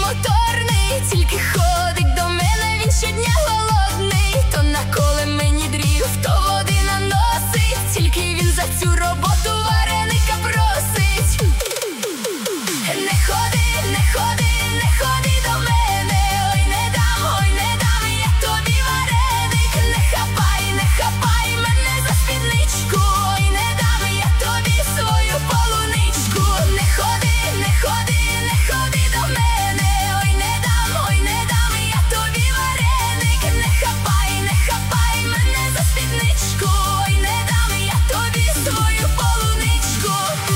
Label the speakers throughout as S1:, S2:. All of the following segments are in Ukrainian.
S1: моторний, тільки ходить до мене він щодня голодний. То наколе мені дрів, то води наносить, тільки він за цю роботу вареника просить. Не ходи, не ходи, не ходи до мене, ой не дам я тобі вареник. Не хапай мене за спідничку, ой не дам я тобі свою полуничку. Не ходи, не ходи, не ходи до мене, ой не дам я тобі вареник. Не хапай мене за спідничку, ой не дам я тобі свою полуничку.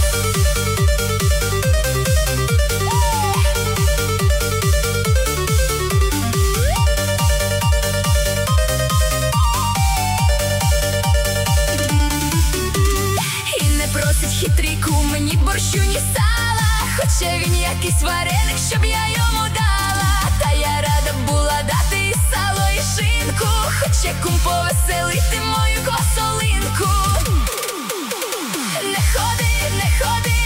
S1: І не просить хитріку мені борщу, ні сала, хоче він якийсь вареник, щоб я йому дала. Та я рада була дати і сало, і шинку, хоче кум повеселити мою косолинку. Не ходи, не ходи,